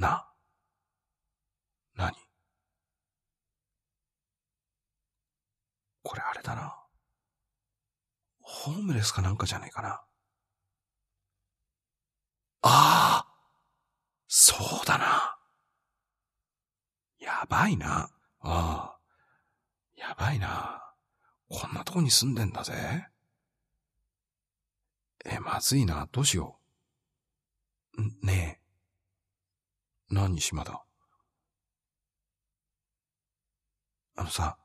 な。何？これあれだな。ホームレスかなんかじゃないかな。ああ、そうだな。やばいな。ああ、やばいな。こんなとこに住んでんだぜ。まずいな。どうしよう。ねえ。何島田。さ、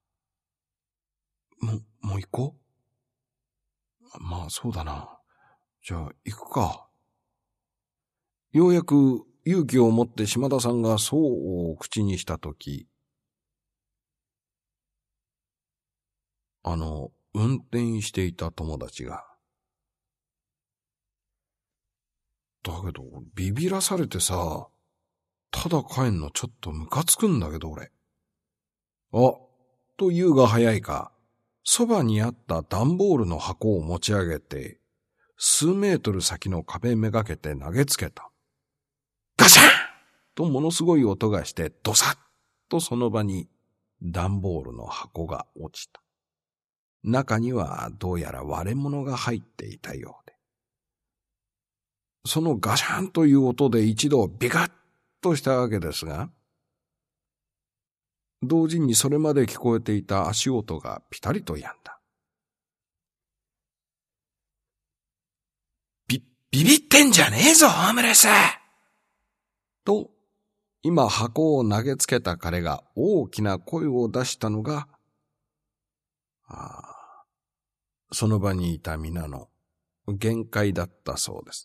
もう行こう？まあそうだな。じゃあ行くか。ようやく勇気を持って島田さんがそう口にしたとき、運転していた友達が。だけど、ビビらされてさ、ただ帰んのちょっとムカつくんだけど俺。と言うが早いか、そばにあった段ボールの箱を持ち上げて、数メートル先の壁めがけて投げつけた。ガシャンとものすごい音がしてドサッとその場に段ボールの箱が落ちた。中にはどうやら割れ物が入っていたようで。そのガシャンという音で一度ビカッとしたわけですが、同時にそれまで聞こえていた足音がピタリと止んだ。ビビってんじゃねえぞ、ホームレス！と、今箱を投げつけた彼が大きな声を出したのが、その場にいた皆の限界だったそうです。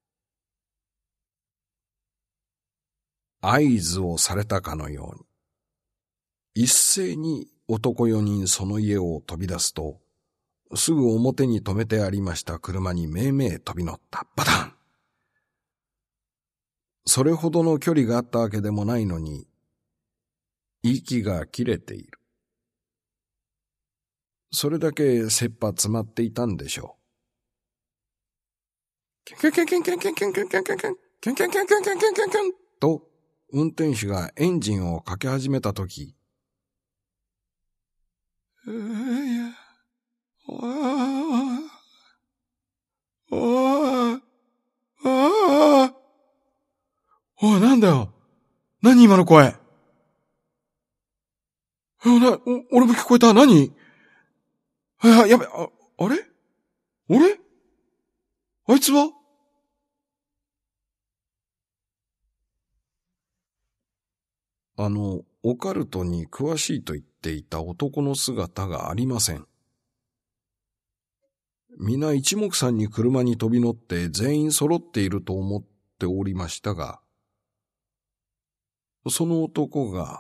合図をされたかのように、一斉に男4人その家を飛び出すと、すぐ表に止めてありました車にめいめい飛び乗った。バタン！それほどの距離があったわけでもないのに、息が切れている。それだけ切羽詰まっていたんでしょう。キュンキュンキュンキュンキュンキュンキュンキュンキュンキュンキュンキュンキュンキュンキュンキュンキュンキュンと、運転手がエンジンをかけ始めたとき、おい、なんだよ。何今の声。俺も聞こえた。何？やべ、あれ？俺？あいつは？オカルトに詳しいと言っていた男の姿がありません。皆一目散に車に飛び乗って全員揃っていると思っておりましたが、その男が、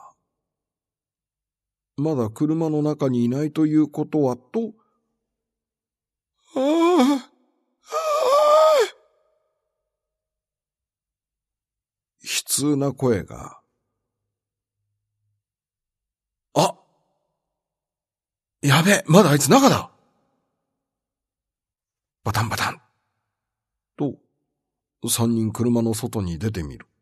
まだ車の中にいないということはと、悲痛な声が、やべ、まだあいつ中だ！バタンバタンと、三人車の外に出てみる。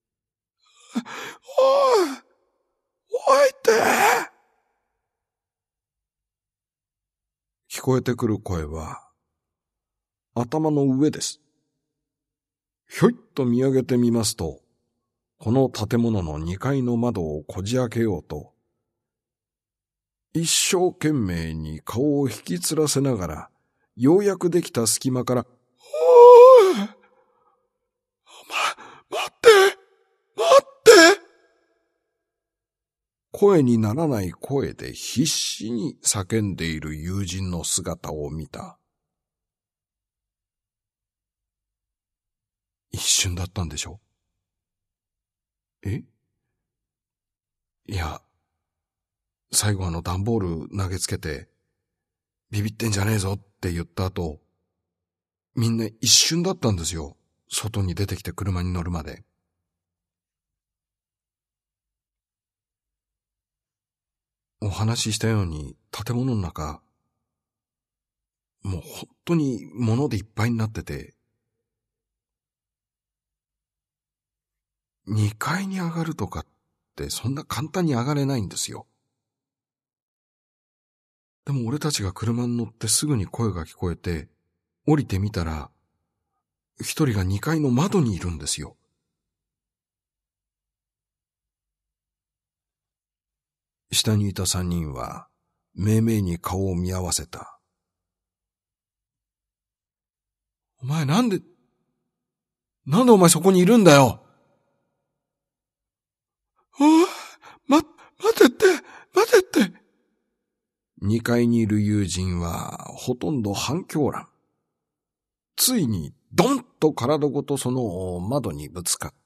おいって聞こえてくる声は、頭の上です。ひょいっと見上げてみますと、この建物の2階の窓をこじ開けようと、一生懸命に顔を引きつらせながら、ようやくできた隙間から、待って声にならない声で必死に叫んでいる友人の姿を見た。一瞬だったんでしょ？いや、最後段ボール投げつけて、ビビってんじゃねえぞって言った後、みんな一瞬だったんですよ。外に出てきて車に乗るまで。お話ししたように建物の中、もう本当に物でいっぱいになってて、 2階に上がるとかってそんな簡単に上がれないんですよ。でも俺たちが車に乗ってすぐに声が聞こえて、降りてみたら、一人が2階の窓にいるんですよ。下にいた3人は、めいめいに顔を見合わせた。お前なんでお前そこにいるんだよ。待てって。2階にいる友人はほとんど半狂乱。ついにドンと体ごとその窓にぶつかっ